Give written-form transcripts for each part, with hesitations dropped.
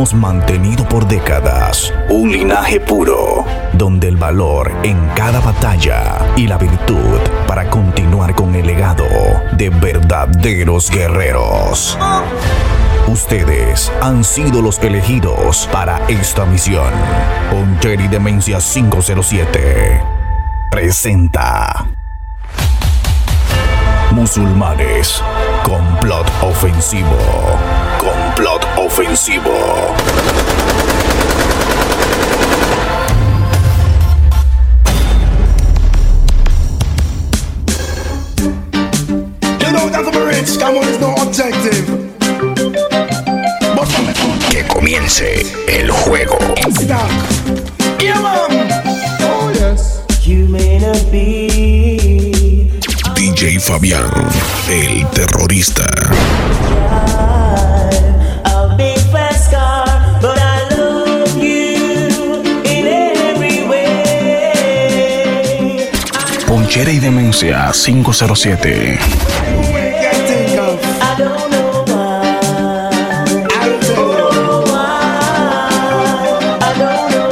hemos mantenido por décadas. Un linaje puro, donde el valor en cada batalla y la virtud para continuar con el legado de verdaderos guerreros. Ustedes han sido los elegidos para esta misión. Ponchera y Demencia 507 presenta Musulmanes, complot ofensivo. Complot ofensivo. You know that I'm rich, come on, it's no objective. Que comience el juego. Yeah, man. Oh, yes. You may not be DJ Fabián, el terrorista. a big fat scar, but I love you in every way. Ponchera y Demencia 507. I don't know why. I'll tell you. I don't know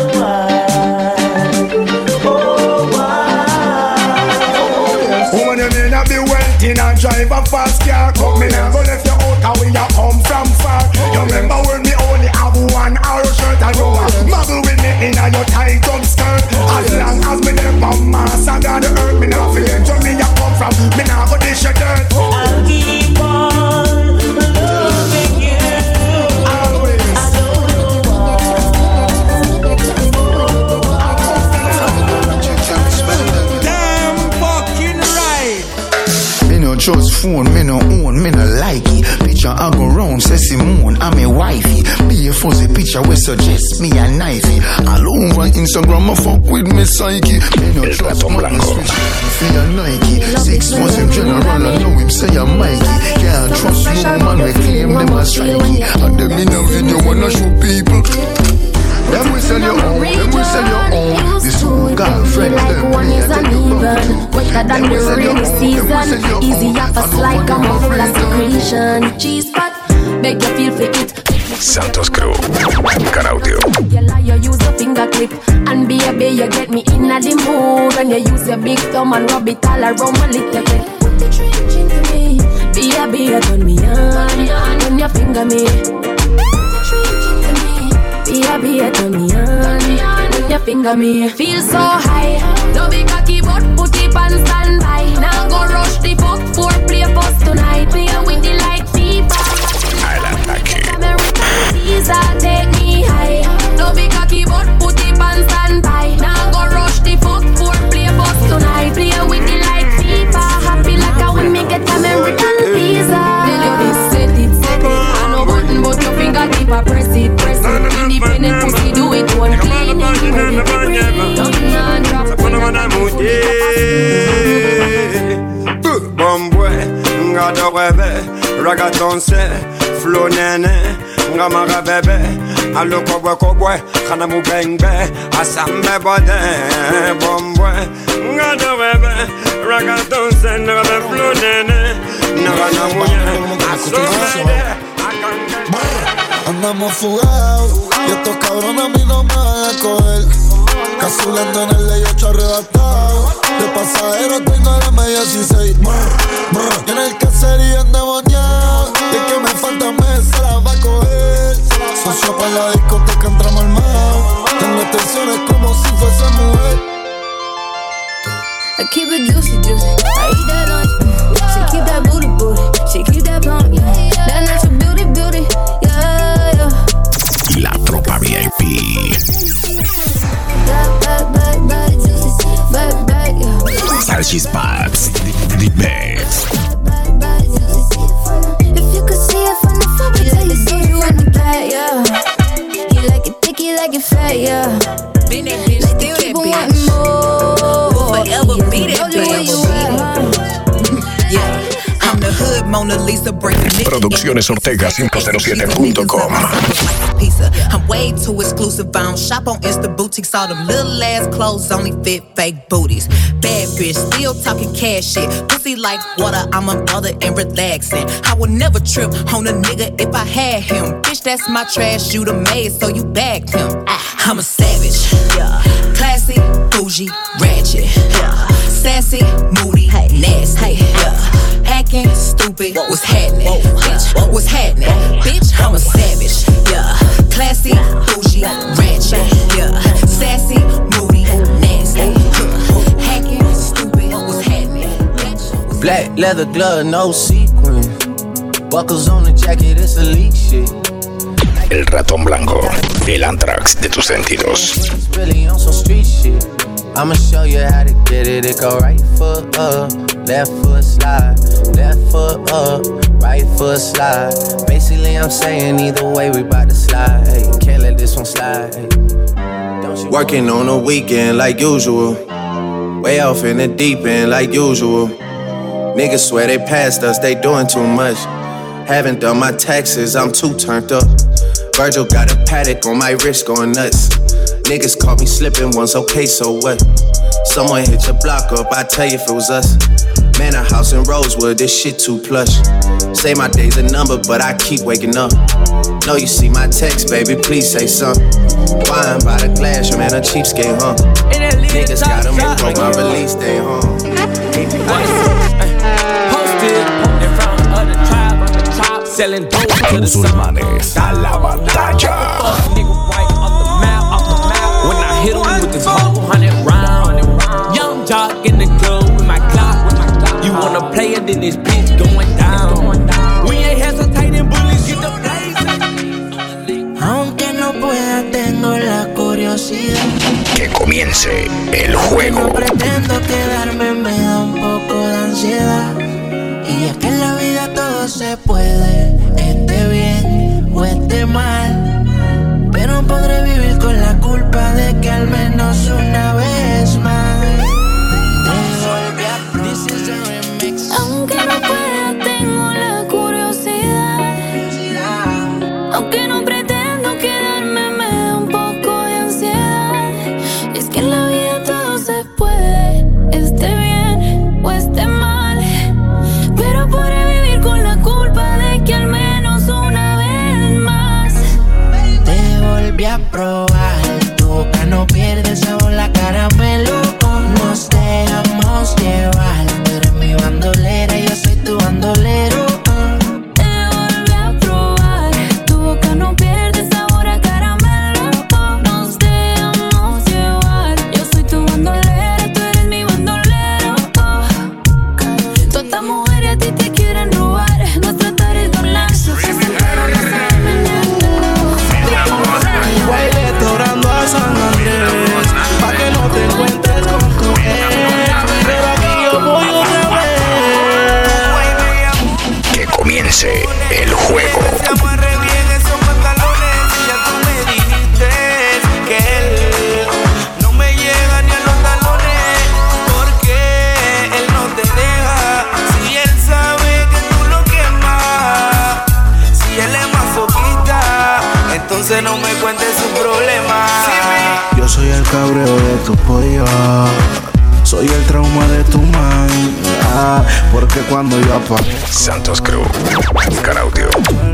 why. Oh, why? Woman, you may not be wealthy and drive a fast car. Come me now, go left your out and we you come from far. You remember when me only have one arrow shirt and you muggle with me in a your tight up skirt. As long as me never mass and God hurt me now feel it. Me you come from, me now go dish your dirt. I'll keep on loving you. Always. I don't know why. Damn fucking right. Me no trust phone, me no own, me no like it. Picture I go round, say Simone, I'm a wifey. Be a fuzzy picture we suggest me a knifey. All over Instagram, I fuck with me psyche. Me no trust money switch for your Nike. 6 months in general, I know him say I'm Mikey. Can't trust no man, we claim them as strikey. And them in a video wanna show people. Them we sell your own, them we sell your own. This whole girlfriend, like them one me is I tell you uneven, wetter than the rainy season. Easy up us like a muffle of secretion. Cheese pot, beg you feel for it. Santos Crew, Can Audio. You lie, you use your finger clip, and baby you get me in a the mood. When you use your big thumb and rub it all around my little bit. Put the trench into me, baby you turn me on. When you finger me, put the trench into me, baby you turn me on. When you finger me, feel so high. No big cocky but put it on standby. Now go rush the fuck for play post tonight. Play with the light fever. Al ataque. Caesar take me high. No big cocky but put it on standby. Now go rush the fuck for play bus tonight. Play with the light fever. Happy like a when me get American visa. Tell you this, set it. I no button but your finger keep a press it. Independent pussy do it one clean. Nothing on drop. Bon boy, nga do rêve, ragaton se, flow nene, nga mara bébé, allo kobwe, khana mu bengbe, asambe bode, bon boy, nga do rêve, ragaton se, nga be flow nene, nga na muye, asombe, andamos fugados y estos cabrones a mí no me van a coger. Casulando en el ley 8 arrebatado. De pasajero tengo la media 16. Y en el caserío endemoniado. Y el que me falta mes se la va a coger. Socio para la discoteca entramos armados. Tengo tensiones como si fuese mujer. I keep it juicy, juicy. I eat that lunch. She keep that booty, she keep that plump. That natural beauty, yeah, yeah. La tropa VIP. Salchis Babs, the best. If you could see it from the front, you like to see you in the back, yeah. You like it thick, you like it fat, yeah. Been that bitch, Like to still keep that on bitch. wanting more. Forever be that Only way bitch. you are. Yeah, I'm the hood Mona Lisa breaking it. Producciones Ortega 507.com. I'm way too exclusive. I don't shop on Insta boutiques. All them little ass clothes only fit fake booties. Bad bitch, still talking cash shit. Pussy like water, I'm a mother and relaxing. I would never trip on a nigga if I had him. Bitch, that's my trash, you the maid, so you bagged him. I'm a savage, yeah. Classy, bougie, ratchet, yeah. Sassy, moody, nasty, yeah. Acting stupid, what's happening? Bitch, what's happening? Bitch, I'm a savage, yeah. Classy, bougie, ratchet, yeah. Sassy, moody, nasty, hacking, stupid, what's happening? Bitch, black leather glove, no sequin. Buckles on the jacket, it's elite shit. El ratón blanco, el Anthrax de tus sentidos. Really on some street shit. I'ma show you how to get it. It go right foot up, left foot slide, left foot up, right foot slide. Basically, I'm saying either way we bout to slide. Hey, can't let this one slide. Hey. Working on a weekend like usual. Way off in the deep end like usual. Niggas swear they passed us, they doing too much. Haven't done my taxes, I'm too turned up. Virgil got a paddock on my wrist going nuts. Niggas caught me slipping once, okay, so what? Someone hit your block up, I tell you if it was us. Man, a house in Rosewood, this shit too plush. Say my day's a number, but I keep waking up. Know you see my text, baby, please say something. Wine by the glass, your man a cheapskate, huh? Niggas gotta move on my release day, huh? Posted in front of the tribe on the top, selling dope to the sun. Musulmanes a la batalla. When I hit him with this whole 100 round, young jock in the club with my clock. You wanna play it, then this bitch going down. We ain't hesitating, bullies, get the blazing. Aunque no pueda, tengo la curiosidad. Que comience el juego. No pretendo quedarme, me da un poco de ansiedad. Y es que en la vida todo se puede, esté bien o esté mal. Pero podré vivir con la culpa de que al menos una vez más te volví a This is the remix. Aunque no pueda, tengo la curiosidad. Aunque no pretendo quedarme, me da un poco de ansiedad. Y es que en la vida todo se puede, esté bien o esté mal. Pero podré vivir con la culpa de que al menos una vez más te volví a probar. Tu boca no pierde sabor, la caramelo. Nos dejamos llevar. Tú eres mi bandolera, yo soy tu bandolero. Te volví a probar. Tu boca no pierde sabor a caramelo. Nos dejamos llevar. Yo soy tu bandolera, tú eres mi bandolero. Todas estas mujeres a ti te quieren robar. Nuestra tarea es tornarse. Orando a San Andrés, pa' que no te encuentres con tu ex. Pero aquí yo voy otra vez. Que comience el juego. Entonces no me cuentes su problema. Yo soy el cabreo de tu pollo, soy el trauma de tu man. Porque cuando yo aparezco Santos Crew, buscar audio.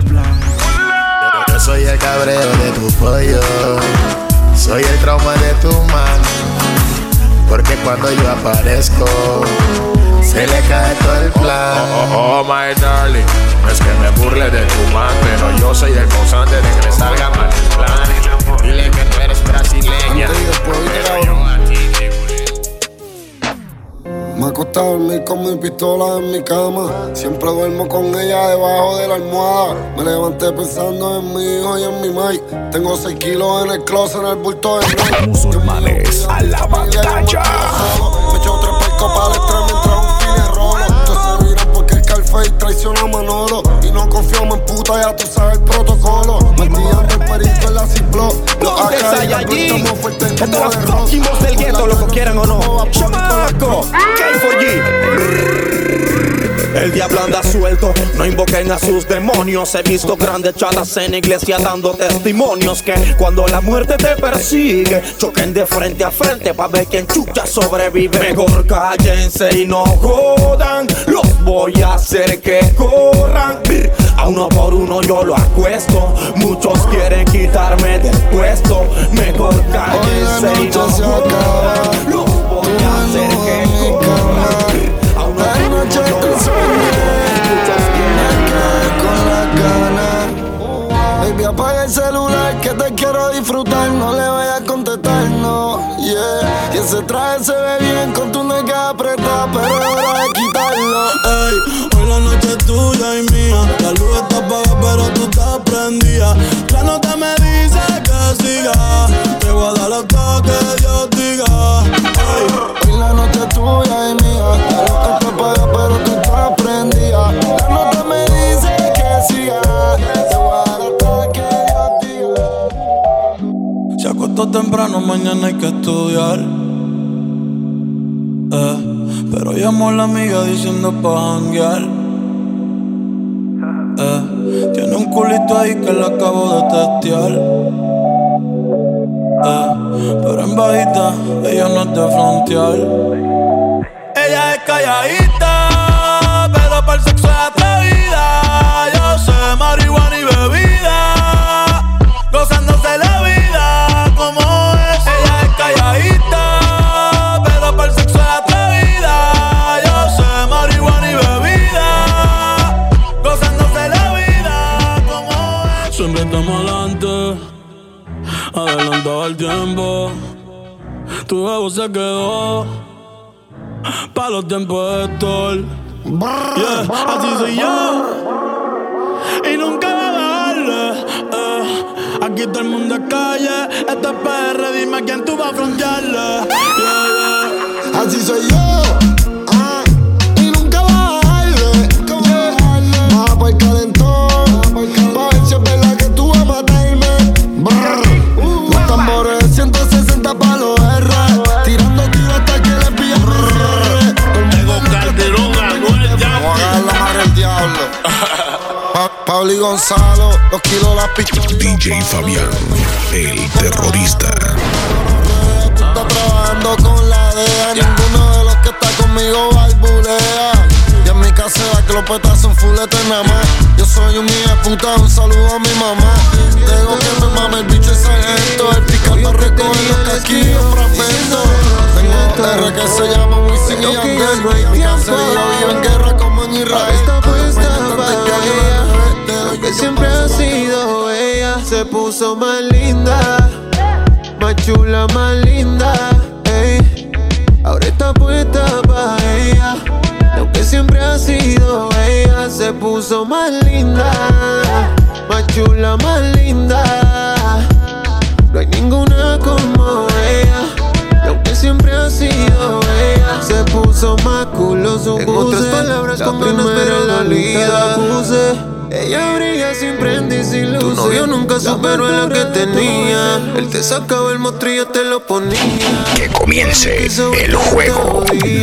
Yo soy el cabreo de tu pollo, soy el trauma de tu man. Porque cuando yo aparezco se le cae todo el plan. Oh, my darling, no es que me burle de tu man, pero yo soy el causante de que le salga mal el plan. Dile que tú eres brasileña, pero yo a ti te me acosté a dormir con mi pistola en mi cama. Siempre duermo con ella debajo de la almohada. Me levanté pensando en mi hijo y en mi mai. Tengo 6 kilos en el closet, en el bulto de Nike. Musulmanes a la batalla. Me echo 3 palcos para el extremo mientras un file rolo. Todos se miran porque el Carface traiciona a Manolo. Y no confiamos en puta, ya tú sabes el protocolo. Martillando el perico en la Ziploc. Los AK y la estamos fuertes como de rock. Fuimos del gueto, lo que quieran o no. Chamaco, K4G. El diablo anda suelto, no invoquen a sus demonios. He visto grandes chalas en iglesia dando testimonios que cuando la muerte te persigue, choquen de frente a frente pa' ver quién chucha sobrevive. Mejor cállense y no jodan, los voy a hacer que corran. A uno por uno yo lo acuesto, muchos quieren quitarme del puesto. Mejor cállense y no jodan, los voy a hacer que corran. A uno por uno yo lo acuesto, muchos quieren con la gana. Baby, apaga el celular que te quiero disfrutar. No le vayas a contestar, no, yeah. Y ese traje se ve bien con tu nalga apretada, pero es hora de quitarlo, ey. Hoy la noche es tuya y mía. La luz está apagada pero tú estás prendida. La nota me dice que siga. Te voy a dar hasta que Dios diga, ey. Hoy la noche es tuya y mía. La luz está apagada pero tú estás prendida. La nota me dice que siga. Te voy a dar hasta que Dios diga. Se acostó temprano, mañana hay que estudiar. Pero llamó a la amiga diciendo pa' janguear. Tiene un culito ahí que la acabo de testear. Pero en bajita, ella no es de frontear. Ella es calladita, pero para el sexo es atrevida. Yo sé marihuana y bebida, gozándose la vida como es. Ella es calladita, pero para el sexo es atrevida. Yo sé marihuana y bebida, gozándose la vida como es. Siempre estamos adelante, adelantado el tiempo. Tu ego se quedó pa' los tiempos de Thor. Yeah, así soy yo y nunca va a bajarle. Aquí todo el mundo es calle. Esto es PR, dime a quién tú vas a frontearle. Yeah. Así soy yo y nunca va a bajarle. Baja pa' el calentón, pa' ver si es verdad que tú vas a matarme. Los tambores 160 pa' los R, tirando tiros hasta que les pillan Tengo Calderón, Anuel, ya. Vamos a dar la madre del diablo. Pablo y Gonzalo, 2 kilos las pistolas. DJ Fabián, el terrorista. Tú estás trabajando con la DEA. Ninguno de los que está conmigo balbulea. Y en mi casa la clopeta son fuletes nada más. Yo soy un hijo de puta, un saludo a mi mamá. Tengo que me mame el bicho y sargento. El picando recoge los casquillos fragmentos. Tengo un R que se llama Wisin y Yandel. Mi caserío vive en guerra como en Israel. Está puesta para ella, lo que siempre ha sido ella. Se puso más linda, más chula, más linda, ey. Ahora está puesta para ella, lo que siempre ha sido ella. Se puso más linda, más chula, más linda. No hay ninguna como ella, lo que siempre ha sido ella. Se puso más culo su en otras palabras, con ganas pero la vida puse. Ella brilla sin prenda y sin luz. Tu novio nunca superó en lo que tenía. Él te sacaba el mostrillo, te lo ponía. Que comience el juego.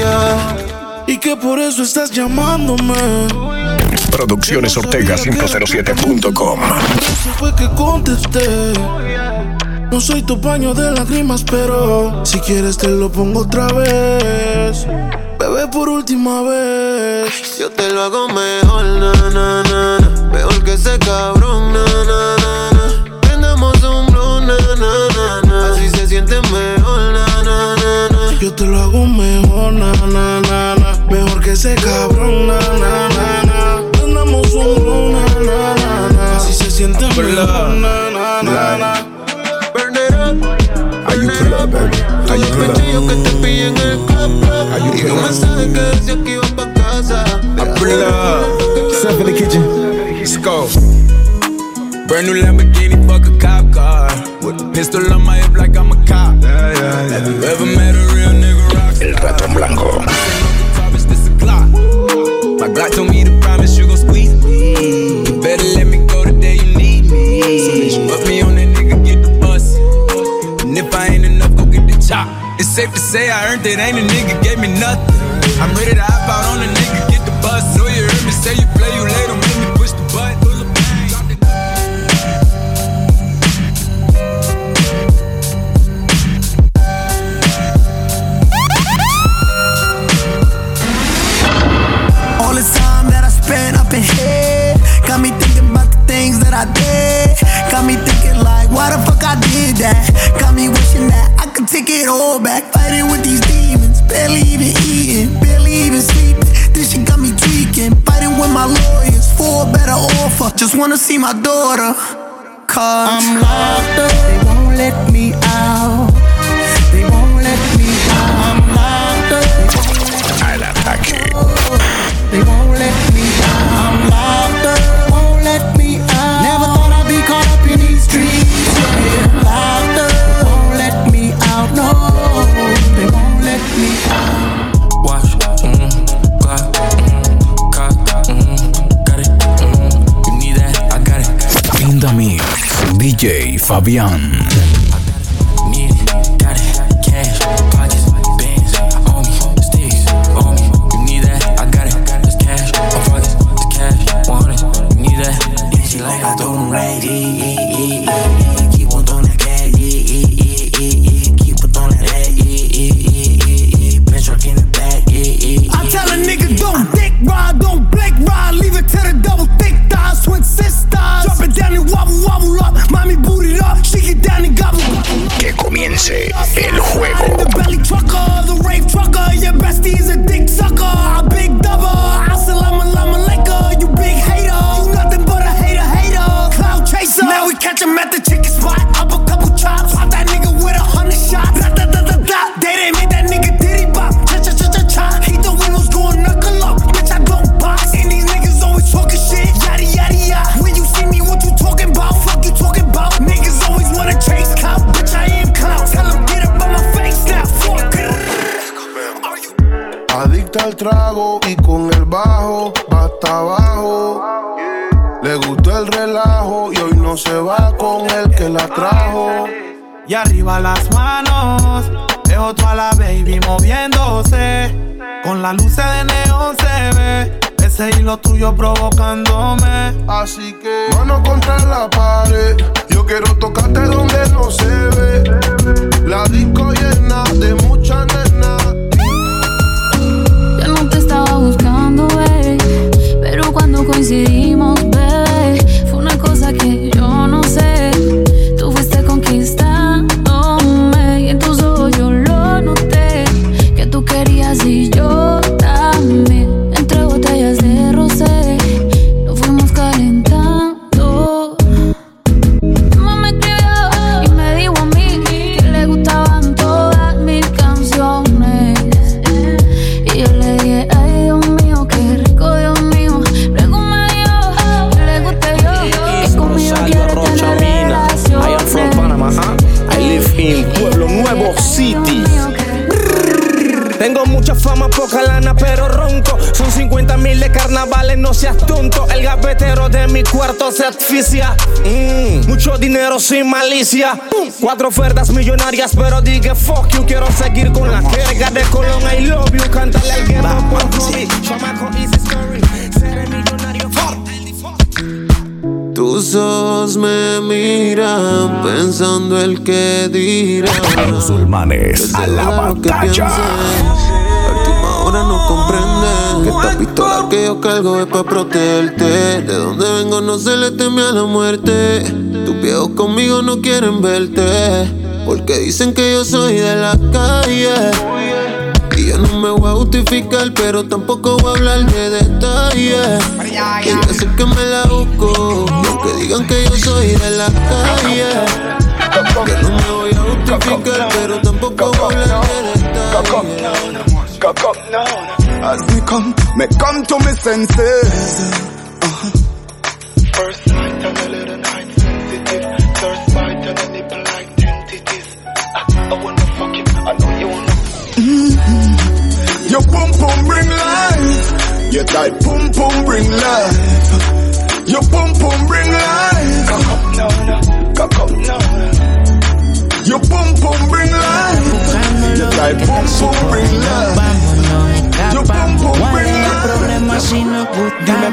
Y que por eso estás llamándome. Producciones Ortega 507.com. Eso fue que contesté. No soy tu paño de lágrimas, pero si quieres te lo pongo otra vez. Bebé, por última vez. Yo te lo hago mejor, na, na, na, na. Mejor que ese cabrón, na, na, na, na. Prendamos un blon, na, na, na, na. Así se siente mejor, na, na, na, na. Yo te lo hago mejor, na, na, na, na. Mejor que ese cabrón, na, na, na, na. Prendamos un blon, na, na, na, na. Así se siente mejor, na, na, na, na. Burn it up. Are you pull up, baby? Are you pull up? Que te pille en el club. Y un mensaje que decía que iba pa' casa. I pull up. Step in the kitchen. Let's go. Brand new Lamborghini, fuck a cop car. With a pistol on my hip like I'm a cop. Have you ever met a real nigga rock? El ratón blanco. My God told me to promise you gon' squeeze me. You better let me go the day you need me. So bitch, you put me on that nigga, get the bus. And if I ain't enough, go get the chop. It's safe to say I earned it, ain't a nigga gave me nothing. I'm ready to hop out on a nigga, get the bus. So you heard me say you play, you late, don't make me push the button. All this time that I spent up in here got me thinking about the things that I did. Got me thinking like, why the fuck I did that? Got me wishing that I could take it all back. Fighting with these demons, barely even eating, barely even sleeping. This shit got me tweaking. Fighting with my lawyers for a better offer. Just wanna see my daughter. Cause I'm locked up, they won't let me out. They won't let me out. I'm locked up, Al ataque. they won't let me out. I'm locked up, won't let me out. Never thought I'd be caught up in these streets. Yeah, locked up, won't let me out. No, they won't let me out. Watch, clock, cock, got it, you need that, I got it. Linda Mix, DJ Fabián. Need it, got it, cash, pockets, bands, on me, sticks, on me. You need that, I got it, there's cash, on pockets, the cash, 100, you need that. Easy like I throw them right, keep on throwing that cash, keep on throwing that, bitch truck in the back, I tell a nigga don't dick ride, don't blink ride, leave it to the double thick thighs, twin sisters. Drop it down and wobble, wobble up, mommy boot it up, shake it down and gobble. Que comience el juego. The belly trucker, the rave trucker, your bestie is a dick sucker, a big double. Assalamu alaikum, you big hater, you nothing but a hater, cloud chaser. Now we catch him at the chicken spot, up a couple chops, pop that nigga with 100 shots. Da, da, da, da, da. They didn't make that nigga diddy bop, cha cha cha cha cha. He thought we was going knuckle up, bitch I don't box. And these niggas always talking shit, yada yada yada. When you see me, what you talking about? Fuck you talking about? Niggas always wanna chase clout, bitch I am clout. Tell him get up on my face now, fuck it. Adicta al trago y con el bajo va hasta abajo. Le gustó el relajo y hoy no se va con el que la trajo. Y arriba las manos, dejo toda la baby moviéndose. Con las luces de neón se ve ese hilo tuyo provocándome. Así que mano contra la pared, yo quiero tocarte donde no se ve. La disco llena de mucha nena. Yo no te estaba buscando, pero cuando coincidimos, fue una cosa que yo no sé. Tú fuiste conquistándome y en tus ojos yo lo noté, que tú querías y yo también. Entre botellas de rosé nos fuimos calentando. Tu mamá me escribió y me dijo a mí que le gustaban todas mis canciones. Y yo le dije, ay Dios mío, qué rico, Dios mío. Luego me dijo que le gusté yo, que conmigo quiere tener relaciones. I am from Panama, I live in Pueblo Nuevo City. Tengo mucha fama, poca lana, pero ronco. Son 50,000 de carnavales, no seas tonto. El gavetero de mi cuarto se asfixia. Mucho dinero sin malicia. 4 ofertas millonarias, pero dije fuck you. Quiero seguir con la jerga de Colón. I love you, cántale al guerra por hobby. Chamaco, easy story. Seré millonario Tus ojos me miran pensando el que dirá. Musulmanes a la batalla. Ahora no comprende que esta pistola que yo cargo es pa' protegerte. De donde vengo no se le teme a la muerte. Tus viejos conmigo no quieren verte, porque dicen que yo soy de la calle. Y yo no me voy a justificar, pero tampoco voy a hablar de detalles. Que yo sé que me la busco, y aunque digan que yo soy de la calle, que no me voy a justificar, pero tampoco voy a hablar de detalles. As me come to me senses. First night and a little night sensitive. First bite and a nipple like tentative. I wanna fuck you, I know you wanna. Your pum pum bring life. Your tight pum pum bring life. Your pum pum bring life. Cock up now, cock up now. Your pum pum bring life. Your tight pum pum bring life. Your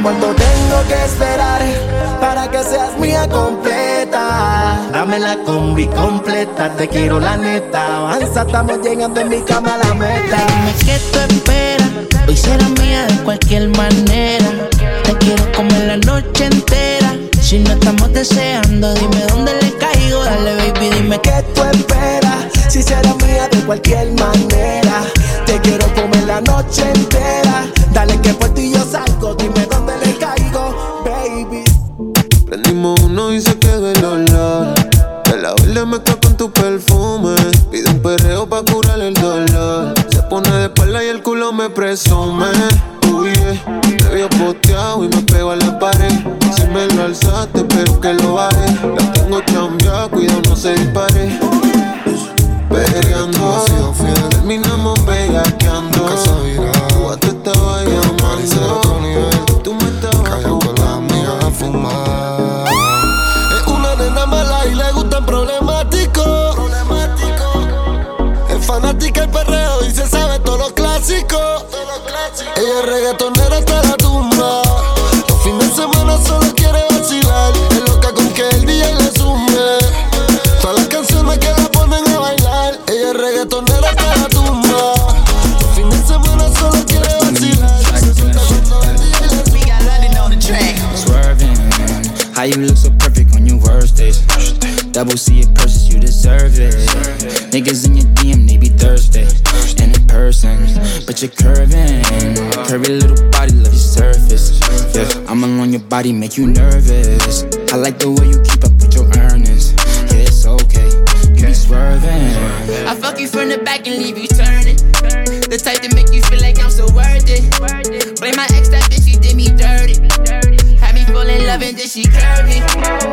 amor, no tengo que esperar para que seas mía completa. Dame la combi completa, te quiero la neta. Avanza, estamos llegando en mi cama a la meta. Dime qué tú esperas, hoy será mía de cualquier manera. Te quiero comer la noche entera. Si no estamos deseando, dime dónde le caigo. Dale baby, dime qué tú esperas. Si será mía de cualquier manera. Te quiero comer la noche entera. Dale que por ti yo salgo, dime dónde le caigo, baby. Prendimos uno y se quedó el olor. De la verde mezcla con tu perfume. Pide un perreo pa' curar el dolor. Se pone de espalda y el culo me presume. Uy, te veo posteado y me pego a la pared. Si me lo alzaste, espero que lo baje. La tengo chambeada, cuidado no se dispare. Peleando, terminamos bellaqueando. Tú te estabas llamando. Tú me estabas callado con las amigas a fumar. Es una nena mala y le gustan problemáticos. Es fanática del perreo y se sabe todos los clásicos. Ella es reggaetonera hasta la tumba. Los fines de semana solo quiere vacilar. Es loca con que el DJ le sume. Todas las canciones que la ponen a bailar. Ella es reggaetonera hasta la tumba. Los fines de semana solo quiere vacilar. Swerving, how you look so perfect on your worst days. Double C it purchase, you deserve it. Niggas in your DM, they be thirsty. And in person, but you're curving. Curvy little body, love your surface. Yeah, I'm alone, your body make you nervous. I like the way you keep up with your earnings. Yeah, it's okay, you be swerving. I fuck you from the back and leave you turning. The type to make you feel like I'm so worth it. Blame my ex, that bitch, she did me dirty. Had me fall in love and then she curved me.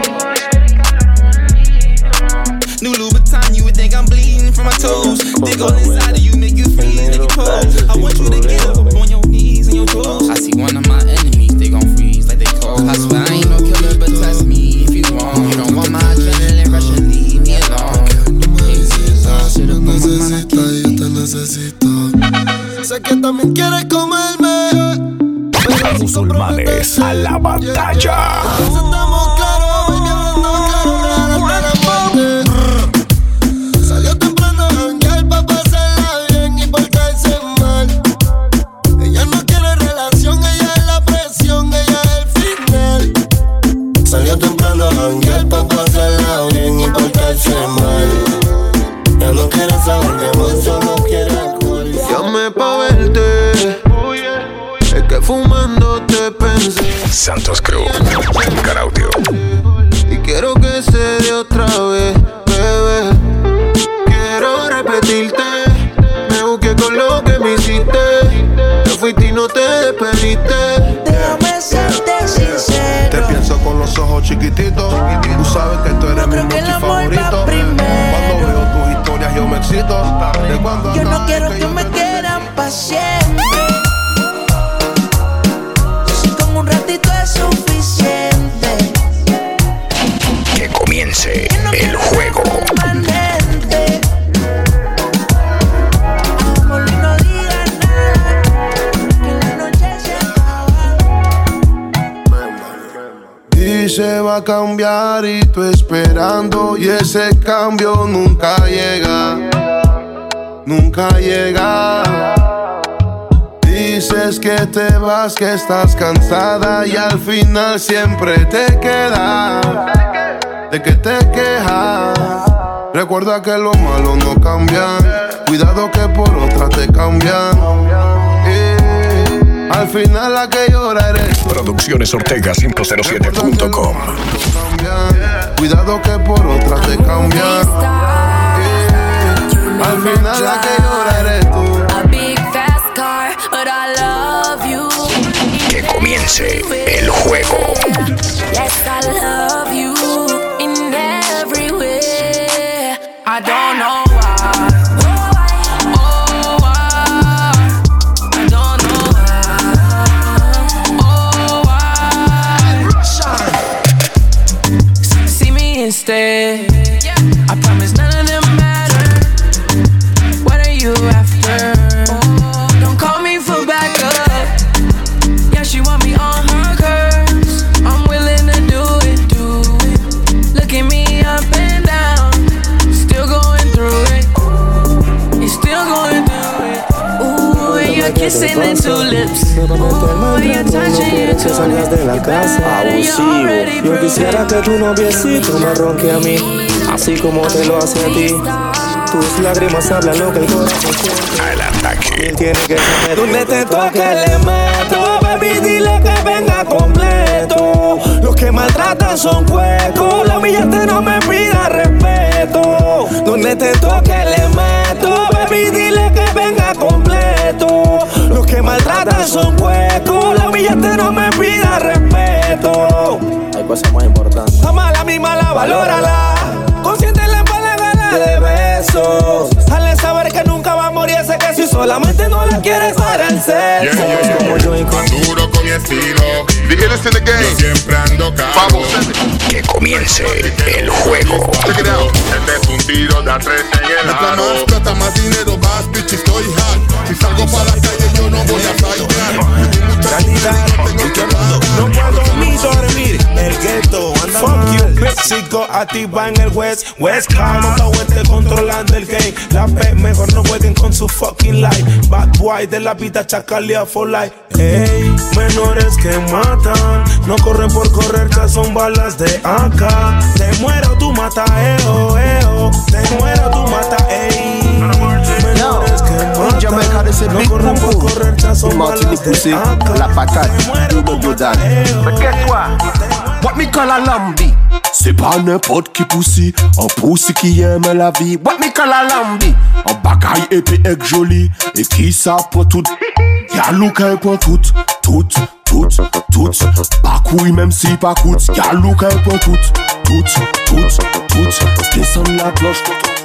New Louboutin, you would think I'm bleeding from my toes. Dig all inside of you, make you freeze, make you pose. I want you to get up on your knees and your toes. I see one of my enemies, they gon' freeze like they cold. I swear I ain't no killer, but test me if you want. You don't want my adrenaline rush and leave me alone. Necesito, yo te necesito. Sé que también quieres comerme. Musulmanes a la batalla. Estamos claros, baby, hablando claro, real hasta la muerte. Salió temprano a janguear pa' pasarla bien y portarse mal. Ella no quiere relación, ella es la presión, ella es el final. Salió temprano a janguear pa' pasarla bien y portarse mal. Ya no quiere saber de vos, solo quiere alcohol. Llamé pa' verte. Es que fumando te pensé. Santos Crew, Caraudio. Y quiero que se dé otra vez, bebé. Quiero repetirte. Me busqué con lo que me hiciste. Te fuiste y no te despediste. Déjame serte sincero. Te pienso con los ojos chiquititos. Tú sabes que tú eres mi mochi favorito. Cuando veo tus historias yo me excito. De cuando yo no quiero que me quieran pa' siempre. Si con un ratito es suficiente. Que comience el juego. Se va a cambiar y tú esperando y ese cambio nunca llega, nunca llega. Dices que te vas, que estás cansada y al final siempre te quedas. ¿De qué te quejas? Recuerda que lo malo no cambian. Cuidado que por otra te cambian. Al final la que llora eres tú. Producciones Ortega 507.com. Cuidado que por otra te cambian. Al final la que llora eres tú. A big fast car, but I love you. Que comience el juego. Yes, I love you in every way. I don't know why. Instead, I promise none of them matter. What are you after? Don't call me for backup. Yeah, she want me on her curve. Listening to lips. Oh, you're touching your que salgas de la casa. Abusivo. Yo quisiera que tu noviecito me ronque a mí, así como te lo hace a ti. Tus lágrimas hablan lo que el corazón siente. Al ataque. Él tiene que saber donde te toque le meto. Baby, dile que venga completo. Los que maltratan son huecos. La humillante no me pida respeto. Donde te toque le meto. Baby, dile que venga completo. Los que maltratan son huecos. La humillante no me pida respeto. Hay cosas más importantes. Amala, mimala, valórala. Consiéntela para la gana de besos. Hazle saber que nunca va a morirse, que si solamente no la quieres para el sexo. Como yo y con Maduro con mi estilo. Yo siempre ando caro. Que comience el juego. Check it out. Este es un tiro de a 3 en el aro. Más plata, más dinero, más bitch, estoy hot. Si salgo para la calle yo no voy a no puedo ni dormir. El ghetto anda mal. México activa en el West Coast. Monta Oeste controlando el game. La P mejor no jueguen con su fucking life. Bad boy de la vida chacalea for life. Ey, menores que matan. No corren por correr, ya son balas de AK. Te muero, tú mata, te muero, tú mata, menores que matan. Jamaica, they say no big corren por pum correr, ya son Martin balas de pussy, AK. la patate, you don't do that. But guess what? What me call a lambi? C'est pas n'importe qui pussy, un pussy qui aime la vie. What me call a lambi? Un bagaille épais et joli, et qui ça pour tout. Y'a look pour tout. Pas couille même si pas coûte. Y'a look pour tout. Descends la cloche.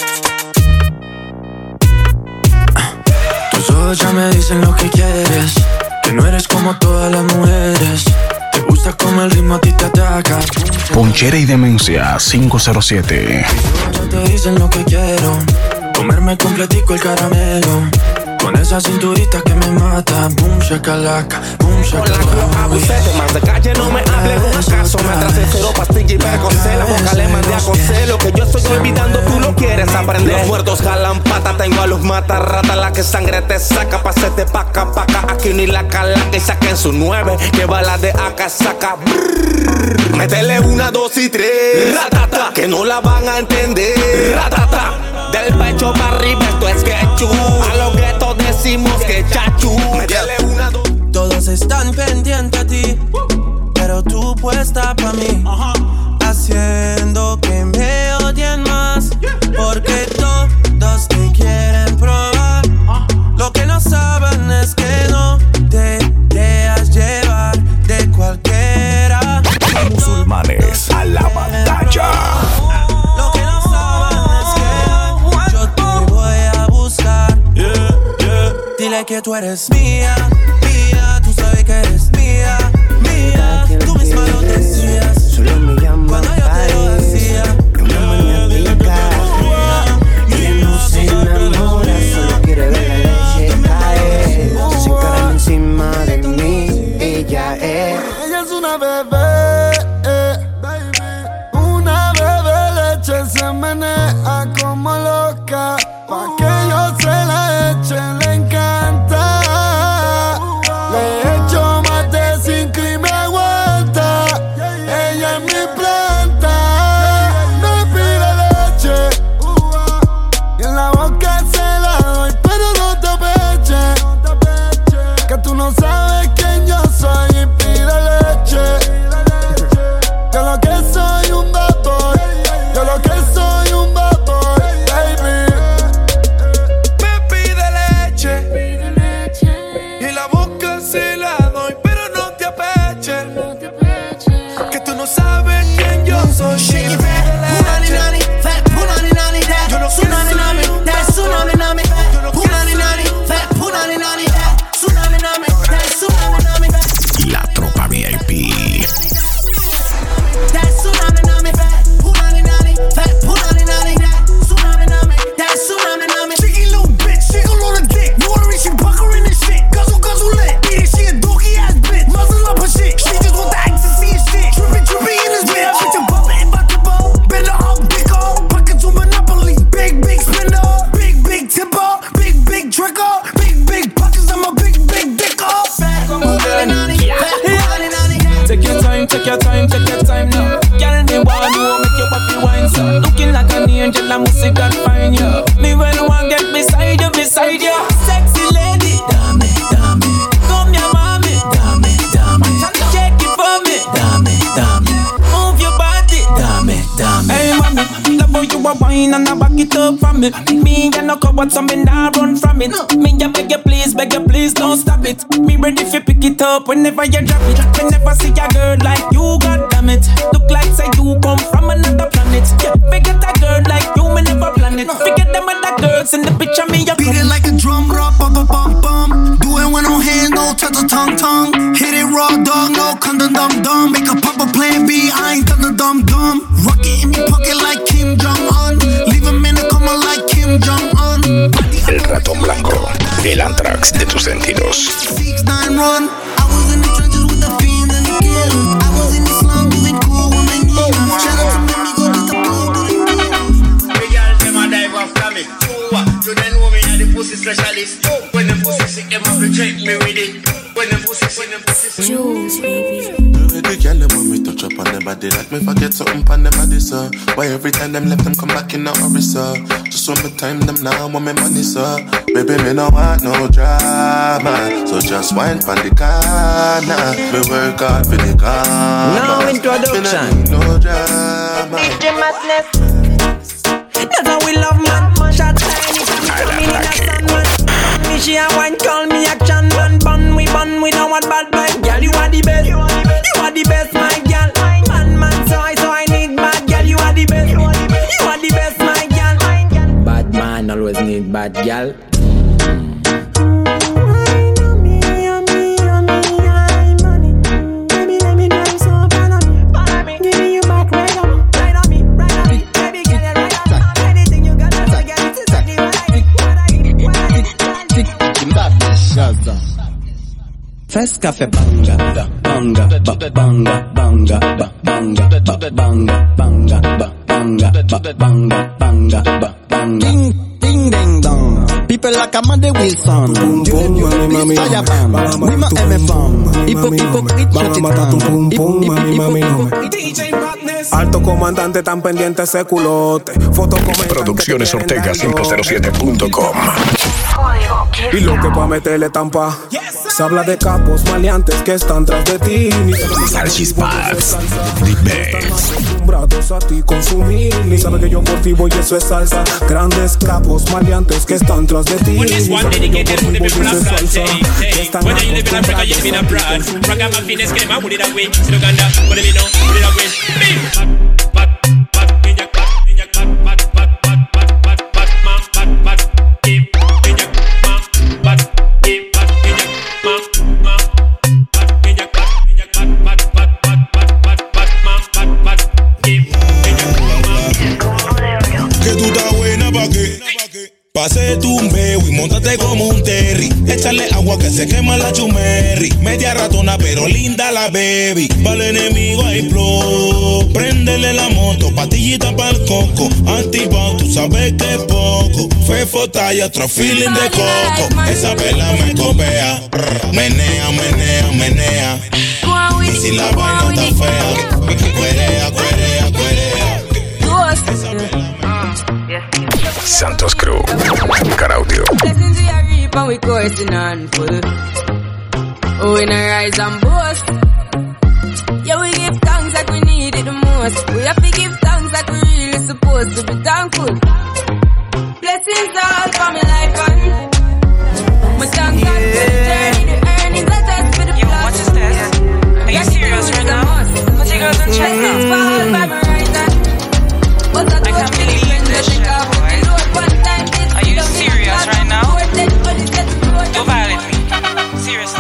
Tus ojos ya me dicen lo que quieres, que no eres como todas las mujeres. Te gusta como el ritmo a ti te ataca. Ponchera y Demencia 507. Tus ojos ya te dicen lo que quiero, comerme completico el caramelo. Con esa cinturita que me mata. Boom shakalaka, boom shakalaka. Abusete, más de calle no me hable con acaso. Me atrasé cero pastilla y percocé. La boca le mandé a coser. Lo que yo estoy olvidando tú lo quieres aprender. Los muertos jalan pata, tengo a los matarratas. La que sangre te saca, pasete paca. Aquí ni la calaca y saquen su 9. Que bala de acá saca. Brrr. Métele 1, 2 y 3. Ratata, que no la van a entender. Ratata, del pecho para arriba esto es quechú. A los guetos decimos que chachu. Métele 1, 2. Todos están pendientes a ti, pero tú puesta pa' mí, haciendo que me odien más, porque todos te quieren probar. Lo que no saben es que no te dejas llevar de cualquiera. Musulmanes a la batalla. Lo que no saben es que yo te voy a buscar. Dile que tú eres mía. Tú sabes que eres mía. Tú misma lo decías. Solo me llama cuando yo te lo hacía. Una maniática. Ella no se enamora, solo quiere ver la leche caer. Se encaran encima de mí. Ella es una bebé, una bebé leche se menea como loca. Pa' que yo se la eche, le encanta. Le echo más de 5 y me aguanta. Ella es mi Me and no coward, so me nah run from it. Me a beg you please, don't stop it. Me ready fi pick it up whenever you drop it. Me never see a girl like you, god damn it. Look like say you come from another planet. Yeah, forget a girl like you, me never plan it. Forget them other girls in the picture, me a beat it like a drum, rock, bum bum bum bum. Do it with no hand, no touch the tongue. Hit it raw, dog, no condom dum dum. Make a pop a plan B, I ain't done the dumb dumb. Rock it in your pocket like Kim Jong-un. Leave him in the coma like Kim Jong-un. El ratón blanco, el Anthrax de tus sentidos. 6ix9ine run. I was in the trenches with the fiends and the killers. I was in the slum moving cool when they need us. Shout out to me, go get the blue to the killers. The girls them a dive after me. You don't know me a the pussy specialist. When them pussy sick, them have to check me with it. When them pussy sick. Jules, baby. The girl them when we touch up on them body like me forget something on them body, sir. Why every time them left them come back in a hurry, sir? Just when me time them now want me money, sir. Baby me no want no drama, so just wine pon the corner. Me work hard for the corner. Now introduction. No drama. DJ Madness. That's how we love man. Shot tiny from coming in a sun man. Me she a wine call me action man. Bun we don't want bad man. Girl you are the best. You are the best my girl. Man so I need bad girl. You are the best. You are the best my girl. Bad man always need bad girl. First cafe banga, banga, banga, banga, banga, banga, banga, banga, banga, banga. Ding ding dong. People like Amanda Wilson. Boom boom, mami fire bam. We ma MFM. Hypocrite, shut it down. DJ Madness. Alto comandante tan pendiente ese culote. Foto Producciones Ortega 507.com. Y lo que pa' meterle tampa. Se habla de capos maleantes que están tras de ti. Salchis Packs, The Best. Acostumbrados a ti consumir. Ni sabe que yo por ti voy, eso es salsa. Grandes capos maleantes que están tras de ti. This one dedicated to the people of Salsa. Whether you live in Africa, you live in abroad. Ragamuffin, get him out, put it away. To Uganda, what do we know? Put it away. Pase tu un beo y montate como un terry. Échale agua que se quema la chumerri. Media ratona pero linda la baby. Para el enemigo hay flow. Préndele la moto, patillita pa'l coco. Antipao, tú sabes que es poco. Fefo talla, otro feeling de coco. Esa vela me copea. Menea, menea, menea. Y si la vaina está fea, cuerea, cuerea, cuerea. Santos Crew, Caraudio. Blessings we are reap and we coursing on full. Oh, we no rise and boast. Yeah, we give thanks like we need it the most. We have to give thanks like we really supposed to be thankful. Blessings all for my life and my thanks God for the journey, the earnings are just for the plus. Watch this test. Are you serious right now? Put your girls on check now. Blessings for all by my right hand. But I can't believe this shit, boy. Are you serious right now? Don't violate me. Seriously.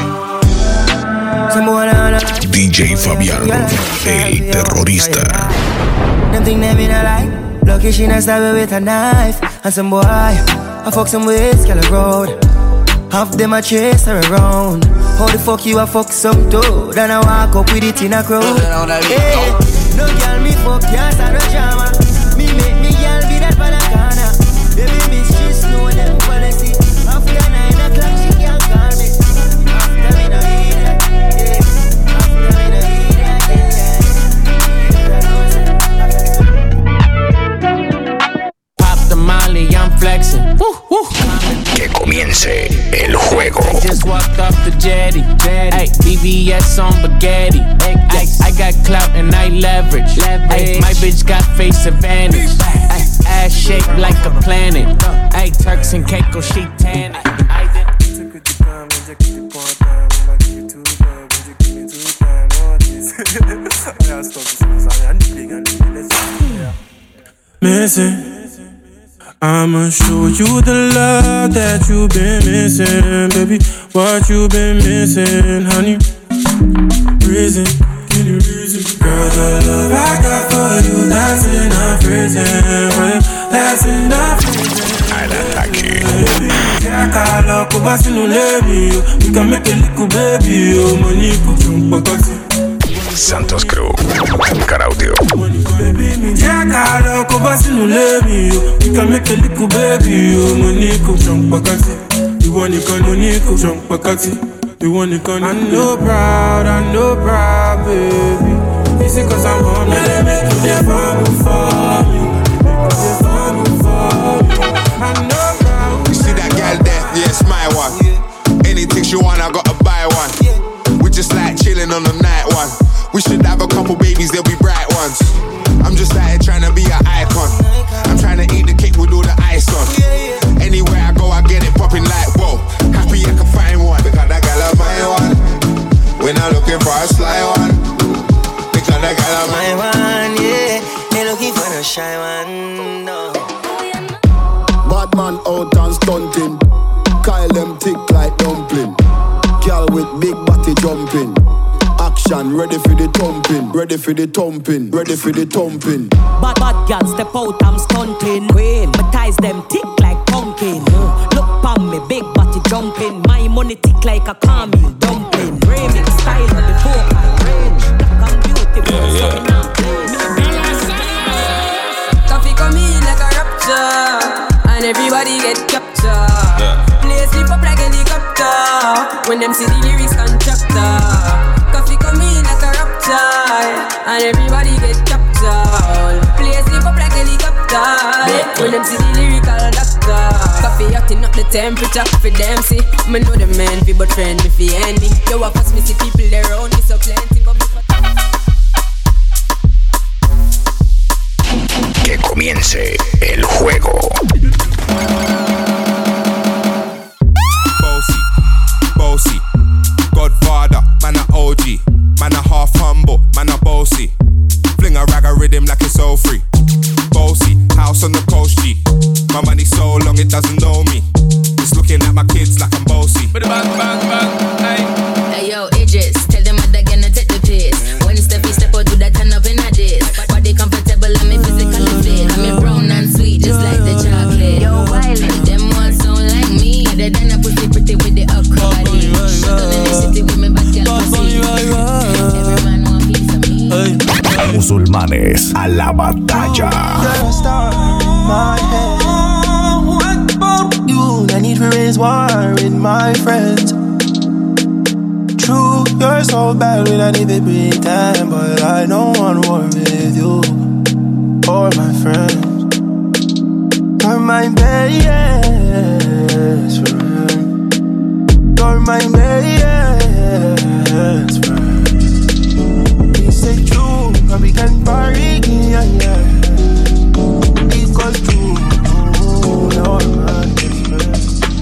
DJ Fabiano, el terrorista. Them think they mean a lie. Lucky she not stab me with a knife. And some boy, I fuck some ways, girl road. Half them a chase her around. How the fuck you a fuck some dude? And I walk up with it in a crowd. Hey, no girl me fuck, can't stand no drama. Me make me girl be that banana. Baby miss, she know them policy. After 9 o'clock she can't call me. After me no need that, yeah. After me no need that, yeah. Pop the molly, I'm flexing. Woo, woo. Que comience el juego. I just walked off the jetty. Ay, BBS on spaghetti. I got clout and I leverage. Ay, my bitch got face advantage. Ay, ass shaped like a planet. Ay, Turks and Caicos, she tan. Missing, I'ma show you the love that you've been missing, baby. What you been missing, honey? Reason, can you reason? Girl, the love I got for you, that's enough reason, baby. That's enough reason. Yeah, I got love, go back to no lady. We can make a little baby, oh, money, put you on Santos Crew, Caraudio. Yeah, I got love, no lady. We can make a little baby, oh, money, go jump pakati. You want it, money, go jump pakati. You want it, I'm no proud, baby. Is it cause I'm home, now they make you the family for me. I'm no proud. You see that girl there? Yeah, it's my one. Anything she want, I gotta buy one. We just like chilling on the night one. We should have a couple babies, they'll be bright ones. I'm just out here trying to be an icon. I'm trying to eat the cake with all the ice on. Anywhere I go, I get it popping like whoa. Happy I can find one. Because that girl of my one. We're not looking for a sly one. Because that girl of my one, yeah. They're looking for a shy one, no. Bad man out and stunting. Kyle them tick like dumpling. Girl with big body jumping. Action, ready for the thumping, ready for the thumping, ready for the thumping. Bad girl step out, I'm stunting. Queen, my ties them tick like pumpkin. Look pon me, big body jumping. My money tick like a caramel dumpling. Remix style of the vocal range. Black and beautiful, so we not play. Coffee come in like a rapture, and everybody get captured. Play slip up like a helicopter when them see the lyrics contractor. Coffee come in like a rapture, and everybody get captured. Play slip up like a helicopter when them see the lyrical doctor. Coffee hotting up the temperature for them see. Me know the man fi but friend me fi enemy. Yo, I pass me see people there around me so plenty, but Que comience el juego. Bossy, Godfather, man a OG, man a half humble, man a bossy. Fling a rag a rhythm like it's all free. Bossy, house on the coast G. My money so long it doesn't know me. It's looking at my kids like I'm bossy. Bang, bang, bang, hey. Hey yo, Idris, tell them what they're gonna take the piss. When Steffi step out, do that turn up in a diss. Body comfortable, I'm in physically fit. I'm in brown and sweet, just like the chocolate. Yo, Wiley, them all sound like me. Other than a pussy pretty with the upper body. Shut down in the city with me back, girl, pussy. Every man want a piece of me. Musulmanes a la batalla. What about you? I need to raise war with my friends. True, you're so bad when I need to pretend, but I don't want war with you or my friends. You're my best friend. You're my best friend. We say true, but we can party, yeah. Because true, you're my best friend.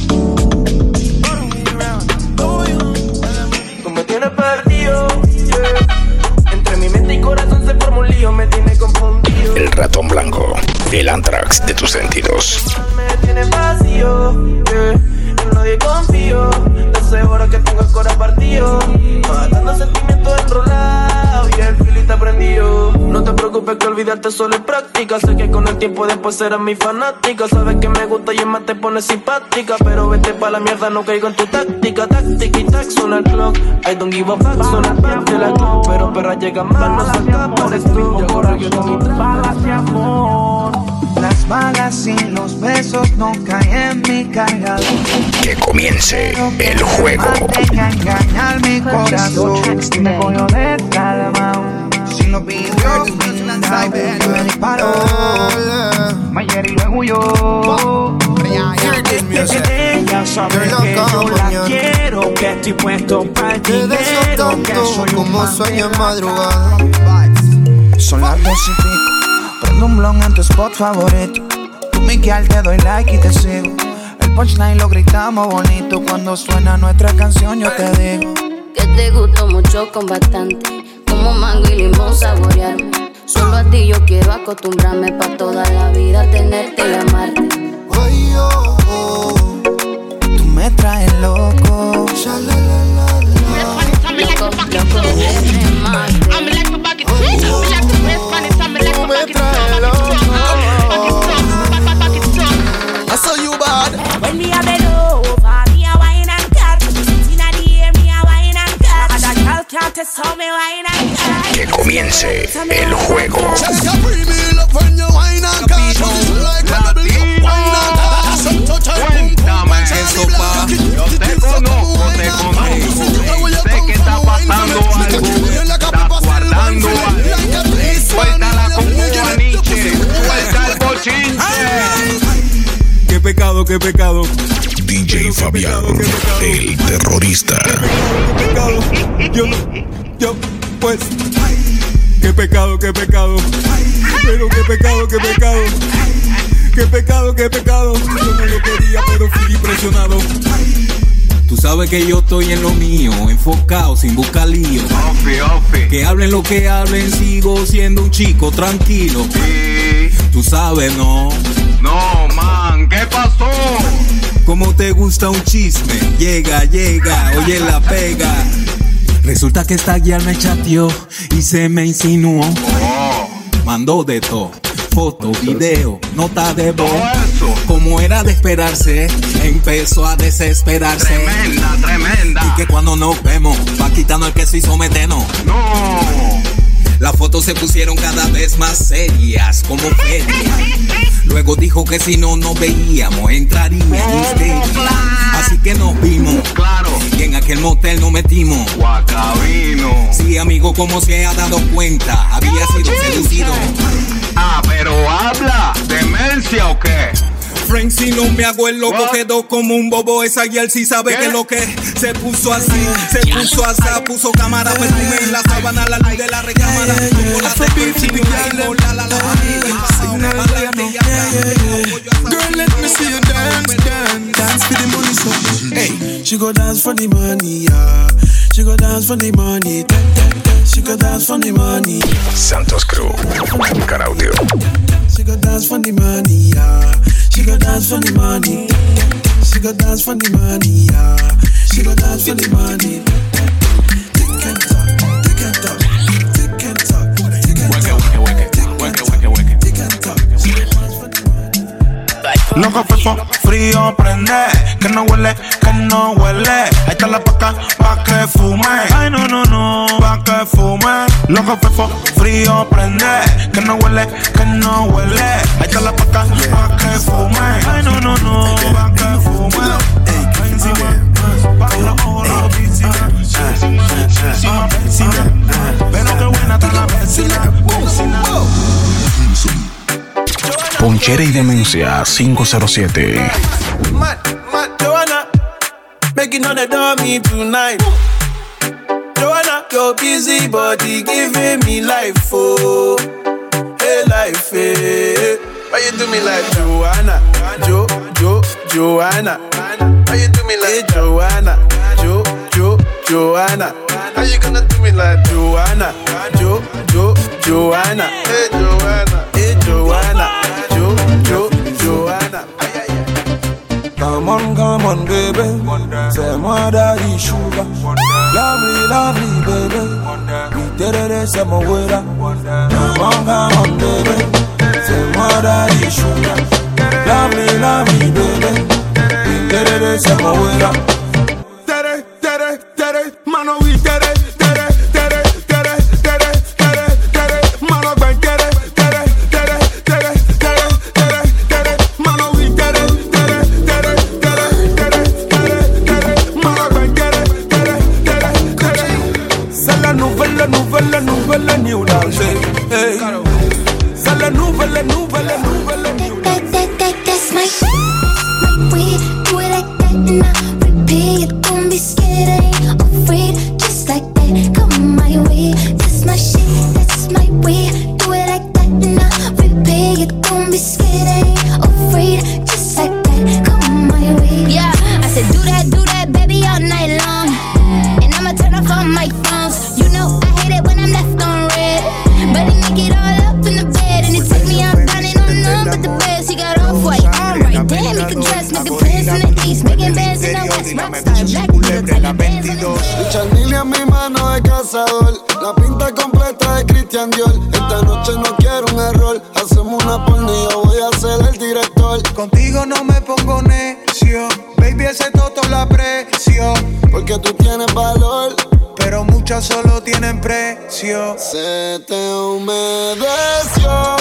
Tú me tienes perdido, yeah. Entre mi mente y corazón se forma un lío, me tiene confundido. El ratón blanco, el Anthrax de tus sentidos. Me tiene vacío, yeah. En nadie confío. Hace horas que tengo el corazón partido. Matando sentimientos enrolados y el filito prendido. No te preocupes que olvidarte solo es práctica. Sé que con el tiempo después serás mi fanática. Sabes que me gusta y es más te pones simpática. Pero vete pa' la mierda, no caigo en tu táctica. Táctica y tac, suena el clock. I don't give a fuck, suena el back de la clock. Pero perra llega más, no se escapa de tú. Yo corro que no me balas de amor. Las balas y los besos no caen en mi cargador. Que comience el juego. Engañar mi corazón. Me cogió de calma. Si lo pidió, me disparó. Ayer y luego huyó. Ella sabes que yo la quiero, que estoy puesto para el dinero, que soy un como sueño en madrugada. Son las 2 y pico, prendo un blon en tu spot favorito. Tú Miguel te doy like y te sigo. El punchline lo gritamos bonito, cuando suena nuestra canción yo te digo que te gustó mucho con bastante, como mango y limón saborearme. Solo a ti yo quiero acostumbrarme pa' toda la vida tenerte y amarte. Ay, oh, oh. Tú me traes loco. Loco, loco de remate. Tú me traes loco. I saw you bad. When me a bend over, me a wine and cut. Inna the air, me a wine and cut. And that girl can't test how me wine and cut. Que comience el juego. Cuéntame eso, pa. Yo te conozco, te conozco. Sé que está pasando algo. Estás guardando algo. Suéltala como un Nietzsche. Suelta el bochinche. Qué pecado, qué pecado. DJ Fabián, el terrorista. Qué pecado. Yo, pues. Qué pecado, qué pecado. Pero qué pecado, qué pecado. Qué pecado, qué pecado. Yo no lo quería, pero fui impresionado. Tú sabes que yo estoy en lo mío, enfocado, sin buscar lío. Que hablen lo que hablen, sigo siendo un chico tranquilo. Tú sabes, ¿no? No, man, ¿qué pasó? ¿Cómo te gusta un chisme? Llega, oye la pega. Resulta que esta guía me chateó y se me insinuó. Mandó de todo, foto, video, nota de voz. Como era de esperarse, empezó a desesperarse. Tremenda. Y que cuando nos vemos, va quitando el queso y someternos. No. Las fotos se pusieron cada vez más serias, como feria. Luego dijo que si no nos veíamos, entraría en histeria. Así que nos vimos, claro, y en aquel motel nos metimos. Guacabino. Sí, amigo, como se ha dado cuenta, había sido seducido. Ah, pero habla, ¿demencia o qué? Frank, si no me hago el loco, quedó como un bobo. Esa guial sí sabe que lo que se puso así, puso cámara, perfume en la sábana, la luz de la recámara. Como la de chino, Girl, let me see you dance for the money, so hey, she go dance for the money, yeah. She go dance for the money, she go dance for the money. Santos Crew, Caraudio. She go dance for the money, yeah. She go dance for the money. She go dance for the money, yeah. She go dance for the money. Tick and talk, tick and talk, tick and talk, tick and talk, tick and talk. Loco fefo, frío prende, que no huele, que no huele. Ahí está la paca, pa' que fume. Ay no, no, no, pa' que fume. Loco fefo, frío prende, que no huele, que no huele. Ahí está la paca, pa' que fume. Ay no, no, no, pa' que fume. Pero qué buena está la vecina. Ponchera y Demencia 507. Mad, Joanna, making on the dummy tonight. Joanna, your busy body giving me life, oh, hey life, hey. Why you do me like Joanna, Joanna? Why you do me like Joanna, Joanna? How you gonna do me like Joanna, Joanna? Hey Joanna, hey Joanna. Joanna. Come on, baby. Say more daddy sugar. Lovely, baby. We did it, say more with her. Come on, baby. Say more daddy sugar. Lovely, baby. We did it, say more with her. Mano, we did it. Nouvelle new dance, hey. C'est la nouvelle new dance. That's my we do it like that and beast, making bands in the West, rockstar, black Culebre la 22. Chanel a mi mano de cazador, la pinta completa de Christian Dior. Esta noche no quiero un error, hacemos una porno y yo voy a ser el director. Contigo no me pongo necio, baby ese toto la aprecio. Porque tú tienes valor, pero muchas solo tienen precio. Se te humedeció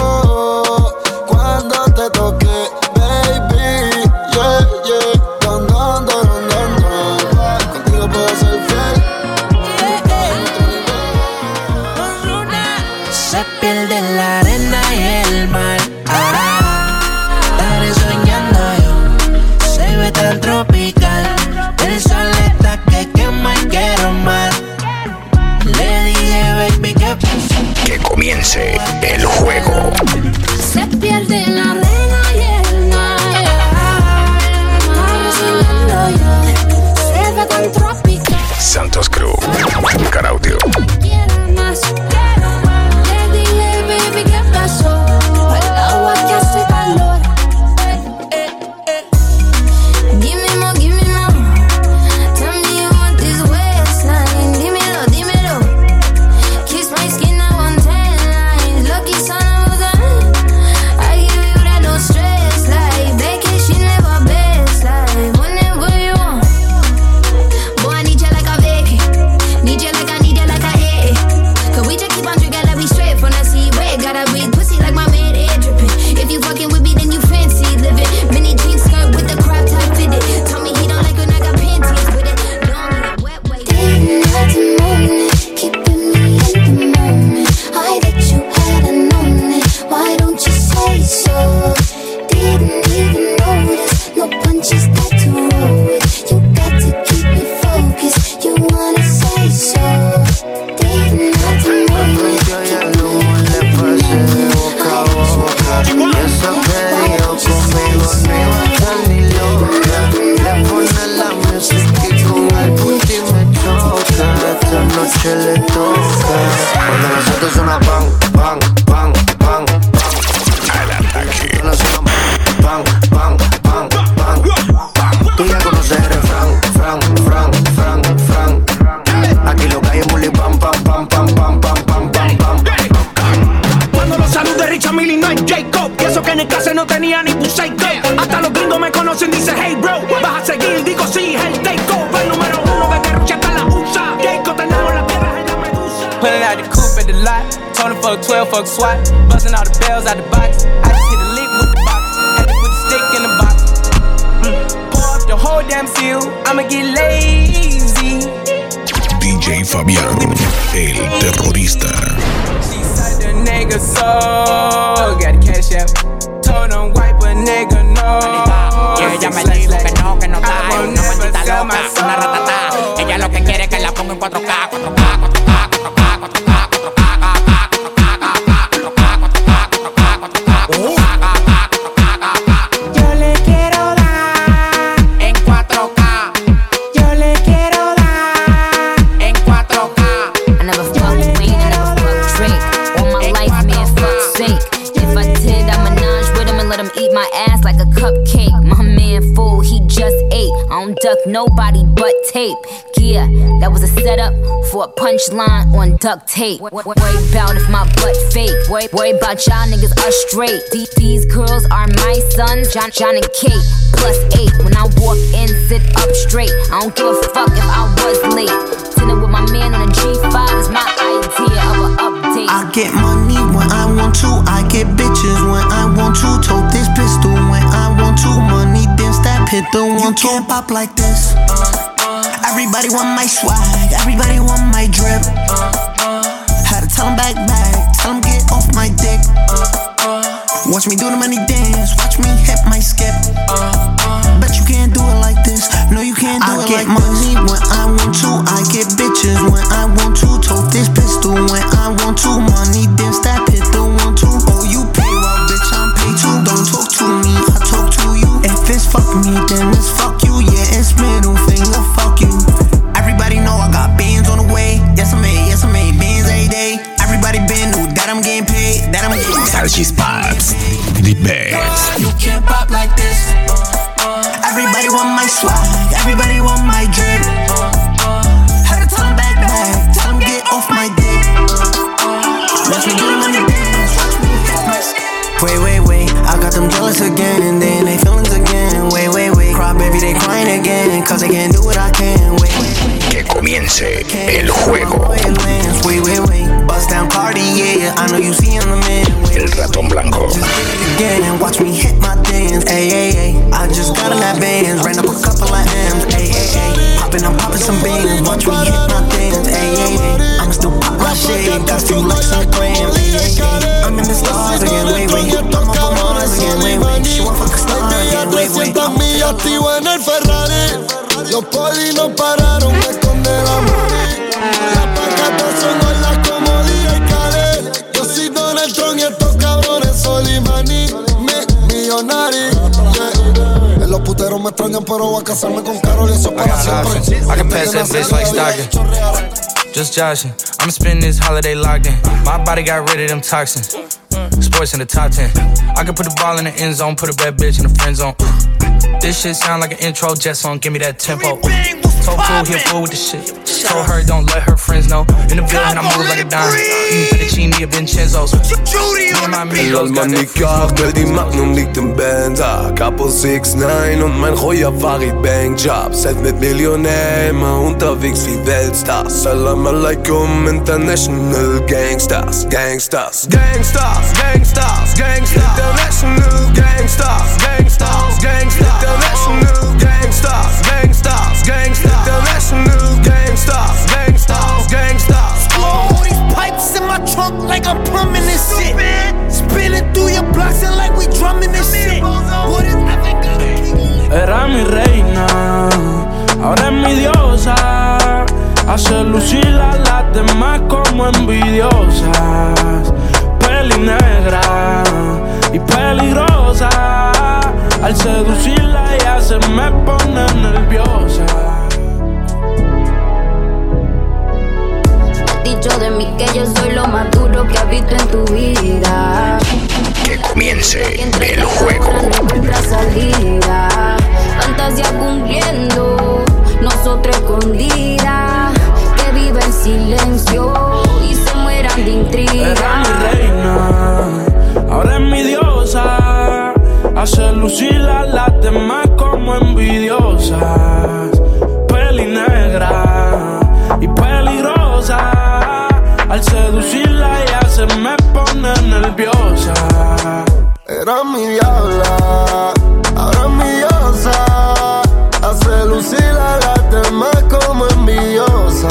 cuando te toqué, baby, yeah, yeah. Contigo puedo ser fiel. Se pierde la arena y el mar. Estaré soñando yo. Se ve tan tropical. El sol está que quema y quiero más. Le dije, baby, que comience el juego. Se pierde la arena y el mar. Soñando yo. Se ve tan tropical. Santos Crew, Caraudio. Quiero más. Le dije, baby, ¿qué pasó? El agua que hace calor. Give me more, give me more. Tell me you want this waistline. Dímelo, dímelo. Kiss my skin, I want 10 lines. Lucky son of a gun. I give you that no stress life. Vacation, never best life. Whenever you want. Boy, I need you like a vacay. Need you like I need you like a AA. Cause we just keep on drinking like we straight from the sea. Wait, gotta breathe pussy like my man air dripping. If you fucking with me, then you fancy living. Mini jean skirt with the crop top fitted. Tell me he don't like when I got panties with it. Long and wet, wait. Day, night, and morning, keeping me in the moment. I bet you hadn't known it. Why don't you say so? Didn't even notice. No punches that to roll with. You got to keep me focused. You wanna say so? Day, night, and morning. Yo ya no le pasé de boca a boca. Y eso que dijo conmigo no iba a estar ni loca. Le pone la música y con el puti me choca. Esta noche le toca. Cuando nosotros suena bang, bang, bang, bang, bang. Al ataque. Cuando suena bang, bang, bang, bang, bang. Tú ya conoces el refrán, fran, fran, fran, fran. Aquí lo que hay es muli pam, pam, pam, pam, pam, pam, pam, pam, pam. Cuando los saludos de Richard Mille no es Jacob. Y eso que en el clase no tenía ni Pusey Go. Hasta los gringos me conocen, dice hey bro. Vas a seguir, digo sí, el takeover. Número uno de derroche hasta la USA. Jacob, tenemos las piedras en la medusa. Pulling out the coupe at the lot. Tony fuck 12, fuck SWAT. Busting all the bells out the box. I just hit a lick with the box. Had to put the stick in the box. Pour up the whole damn field. I'ma get lazy. DJ Fabián, el terrorista. She said the nigga so. Got the cash out. Told him wipe a nigga no. Y ella me dijo que no está. Una maldita loca, una ratata. Ella lo que quiere es que la ponga en 4K, 4K, 4K, 4K, 4K, 4K. Yo le quiero dar En 4K, yo le quiero dar en 4K. I never fucked Wayne, I never fucked Drake. All my life, man, fuck's sake. If I did, I'd menage with him and let him eat my ass like a cupcake. My man fool, he just ate. I don't duck nobody but tape. Yeah, that was a setup for a punchline on duct tape. Worry about if my butt fake. Worry about y'all niggas are straight. These girls are my sons, John and Kate. +8. When I walk in, sit up straight. I don't give a fuck if I was late. Dinner with my man on a G5 is my idea of an update. I get money when I want to. I get bitches when I want to. Tote this pistol when I want to. Money then stop, hit the one, two. You can't pop like this. Everybody want my swag. Everybody want my drip. Had to tell them back. Tell them get off my dick. Watch me do the money dance. Watch me hit my skip. Bet you can't do it like this. No, you can't do it like this. I get money when I want to. I get bitches when I want to. Tote this pistol when I want to. Money then stop, hit the 1, 2. Oh, you pay well, bitch, I'm paid too. Don't talk to me, I talk to you. If it's fuck me, then it's fuck you. Yeah, it's middle finger, fuck you. Everybody know I got bands on the way. Yes, I made bands every day. Everybody been knew that I'm getting paid. That I'm getting paid. Salchis Pops, the best. You can't pop like this. Everybody want my swag, everybody want my drip. Had to tell them back, tell them get off my dick. Watch me do the money dance, watch me hit my. Wait, I got them jealous again, and then they feelings again. Wait, cry baby, they crying again, cause they can't do what I can. Wait. Que comience el juego. Wait, bust down Cardi, yeah, I know you seeing the man. El ratón blanco. Again, watch me hit my dance. Ay, I just got in that Benz, ran up a couple of M's. Ay, I'm popping some beans. Watch me hit my dance. Ay, I'ma still pop my shade. Got few likes on the gram. Ay, I'm in the stars again. Wait, I'm up on Mars again. Wait, she want fuck a star again. Wait, 300 millas activo en el Ferrari. Los polis no pararon de esconder la money. Las pacatas son las como DJ Khaled. Yo soy Donald Trump y estos cabrones Solimani. Millonari, yeah. En los puteros me extrañan pero voy a casarme con Carol y eso para siempre. I can pass that bitch like Stockton. Just joshing, I'ma spend this holiday locked in. My body got rid of them toxins. Sports in the top 10. I can put the ball in the end zone, put a bad bitch in the friend zone. This shit sound like an intro jet song, give me that tempo. Told Pooh he a fool with the shit. Told her don't let her friends know. In the building I move like a dime. Fettuccine of Vincenzo's. El alma nikach, die Magnum liegt im Bender. Capo 6ix9ine und mein Roya Farid Bankjob. Set mit Millionär, immer unterwegs wie Weltstars. Salam alaikum, international Gangsters. International Gangsters. International Gangsters. All these pipes in my trunk like I'm plumbing this shit. Spinning through your blocks and like we drumming this shit. What is Era mi reina, ahora es mi diosa. Hace lucir a las demás como envidiosas. Peli negra y peligrosa. Al seducirla ella se me pone nerviosa. Dicho de mí que yo soy lo más duro que has visto en tu vida. Que comience el juego. Salida, fantasía cumpliendo, nosotros escondidas, que vive en silencio y se mueran de intriga. Era mi reina, ahora es mi diosa. Hace lucir a las demás como envidiosas. Peli negra y peligrosa. Al seducirla ella se me pone nerviosa. Era mi diabla, ahora es mi diosa. Hace lucir a las demás como envidiosa.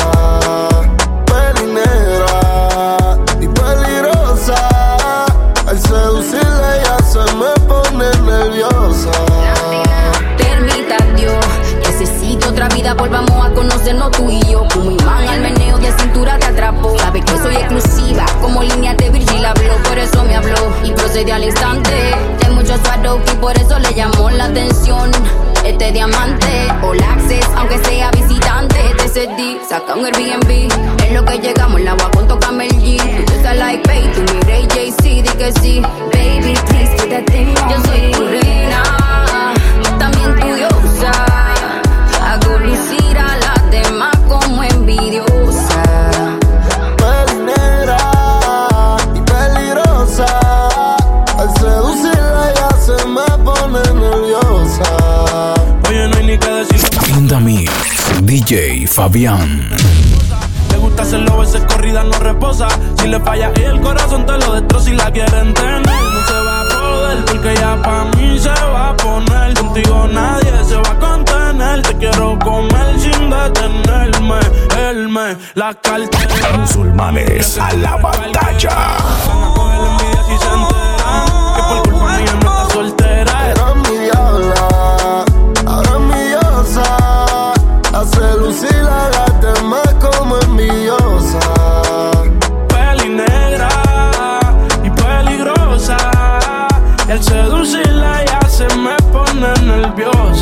Peli negra y peligrosa. Al seducirla ella se me pone nerviosa. Permita Dios, necesito otra vida, volvamos a conocernos tú y yo. Como imán al meneo de cintura te atrapó. Sabe que soy exclusiva, como línea de Virgil habló. Por eso me habló y procede al instante. De muchos suados y por eso le llamó la atención este diamante. All access, aunque sea visitante. TCD, saca un Airbnb. Es lo que llegamos, la agua con tocarme el G. Tú estás like pay, tú mire JC, di que sí. Baby, please do that thing on me. Yo soy tu reina, también tu diosa. Hago lucir a las demás como envidiosa. Peli negra y peligrosa. Al seducirla ella se me pone nerviosa. Oye, no hay ni que decir. Linda Mix, DJ Fabián. Le gusta hacerlo, veces corrida no reposa. Si le falla y el corazón te lo destroza y la quieren tener. No se va a poder porque ya pa' mí se va a poner. Contigo nadie se va a contener. Te quiero comer sin detenerme. Él me la cartera. Musulmanes a la batalla. Van a coger la envidia si se enteran que por culpa mía no está soltera. Era mi diabla, ahora es mi diosa. Hace lucir a las demás como envidiosa. Peli negra y peligrosa. Y al seducirla ya se me pone nerviosa.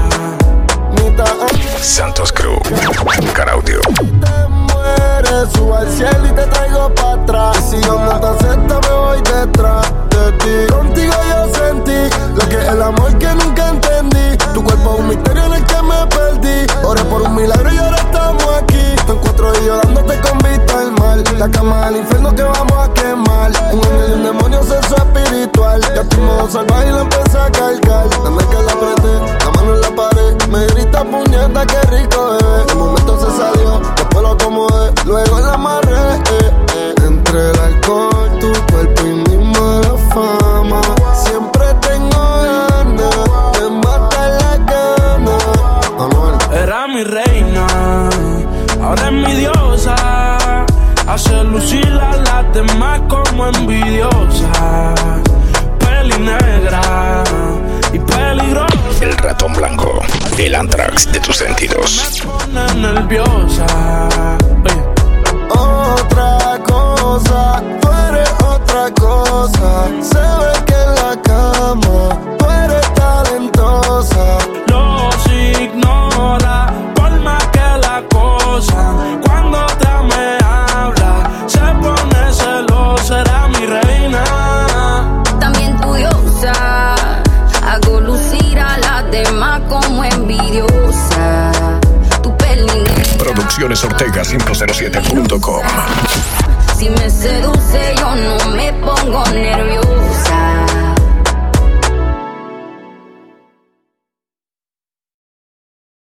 Santos Crew, Caraudio. Te mueres, subo al cielo y te traigo pa' atrás. Y si yo no te acepto me voy detrás de ti. Contigo yo sentí lo que es el amor que nunca entendí. Tu cuerpo es mi cementerio en el que me perdí. Oré por un milagro y ahora estamos aquí. Tú en 4 y yo dándote con vista al mal. La cama del infierno que vamos a quemar. Un ángel y un demonio, sexo espiritual. Ya tu modo salvaje y lo empecé a cargar. Dame que la apreté, la mano en la pared. Me grita puñeta, qué rico es. De momento se salió, después lo acomodé. Luego la amarré, Entre el alcohol, tu cuerpo y mi mala fama. Siempre tengo ganas de matar la gana. Era mi reina, ahora es mi diosa. Hace lucir a las demás como envidiosas. Peli negra y peligrosa. El ratón blanco, el Anthrax de tus sentidos. Me pone nerviosa. Otra cosa, tú eres otra cosa. Se ve que en la cama tú eres talentosa. Los ignora por más que la cosa. Cuando otra me habla, se pone celosa. Era mi reina. También tu diosa. Hago lucir a las demás como envidiosa. Tu peli negra. Producciones Ortega 507.com. Si me seduce